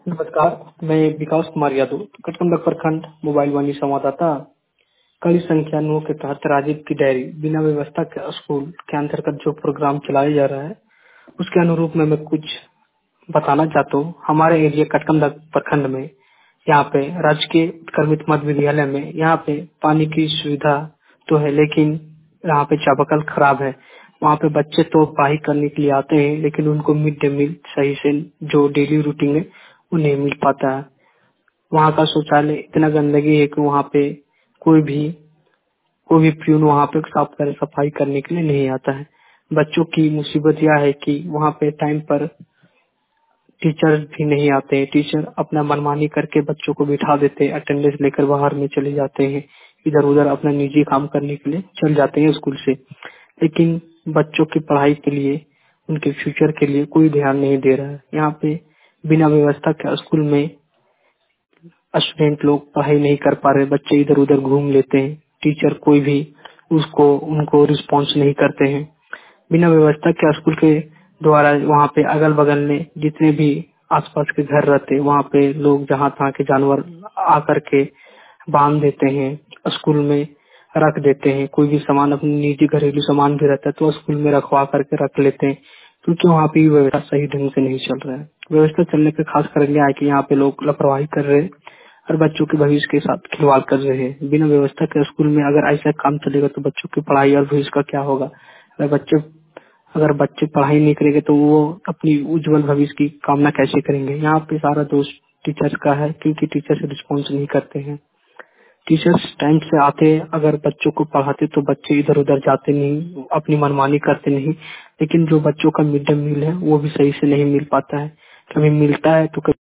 नमस्कार। मैं विकास कुमार यादव, कटकमलक प्रखंड मोबाइल वाणी संवाददाता। कड़ी संख्या 9 के तहत राजीव की डायरी बिना व्यवस्था के स्कूल के अंतर्गत जो प्रोग्राम चलाया जा रहा है उसके अनुरूप में मैं कुछ बताना चाहता हूँ। हमारे एरिया कटकमलक प्रखंड में यहाँ पे राजकीय उत्क्रमित मध्य विद्यालय में यहाँ पे पानी की सुविधा तो है, लेकिन यहाँ पे चापाकल खराब है। वहाँ पे बच्चे तो पढ़ाई करने के लिए आते हैं, लेकिन उनको मिड डे मील सही से जो डेली रूटीन है वो नहीं मिल पाता है। वहाँ का शौचालय इतना गंदगी है कि वहाँ पे कोई भी कोई भी प्यून वहाँ पे साफ कर सफाई करने के लिए नहीं आता है। बच्चों की मुसीबत यह है कि वहाँ पे टाइम पर टीचर भी नहीं आते हैं। टीचर अपना मनमानी करके बच्चों को बिठा देते हैं, अटेंडेंस लेकर बाहर में चले जाते हैं, इधर उधर अपना निजी काम करने के लिए चल जाते हैं स्कूल से। लेकिन बच्चों की पढ़ाई के लिए, उनके फ्यूचर के लिए कोई ध्यान नहीं दे रहा है। यहाँ पे बिना व्यवस्था के स्कूल में स्टूडेंट लोग पढ़ाई नहीं कर पा रहे, बच्चे इधर उधर घूम लेते हैं, टीचर कोई भी उसको उनको रिस्पॉन्स नहीं करते हैं। बिना व्यवस्था के स्कूल के द्वारा वहाँ पे अगल बगल में जितने भी आसपास के घर रहते, वहाँ पे लोग जहाँ तहाँ के जानवर आकर के बांध देते हैं, स्कूल में रख देते हैं। कोई भी सामान, अपनी निजी घरेलू सामान भी रहता है तो स्कूल में रखवा करके रख लेते हैं, क्योंकि वहाँ पे व्यवस्था सही ढंग से नहीं चल रहा है। व्यवस्था चलने पे खास कर यह है कि यहाँ पे लोग लापरवाही कर रहे हैं और बच्चों के भविष्य के साथ खिलवाड़ कर रहे हैं। बिना व्यवस्था के स्कूल में अगर ऐसा काम चलेगा तो बच्चों की पढ़ाई और भविष्य का क्या होगा। अगर बच्चे पढ़ाई नहीं करेंगे तो वो अपनी उज्जवल भविष्य की कामना कैसे करेंगे। यहाँ पे सारा दोष टीचर्स का है, क्योंकि टीचर्स रिस्पॉन्स नहीं करते हैं। टीचर्स टाइम से आते, अगर बच्चों को पढ़ाते तो बच्चे इधर उधर जाते नहीं, अपनी मनमानी करते नहीं। लेकिन जो बच्चों का मिड डे मील है वो भी सही से नहीं मिल पाता है। कभी मिलता है तो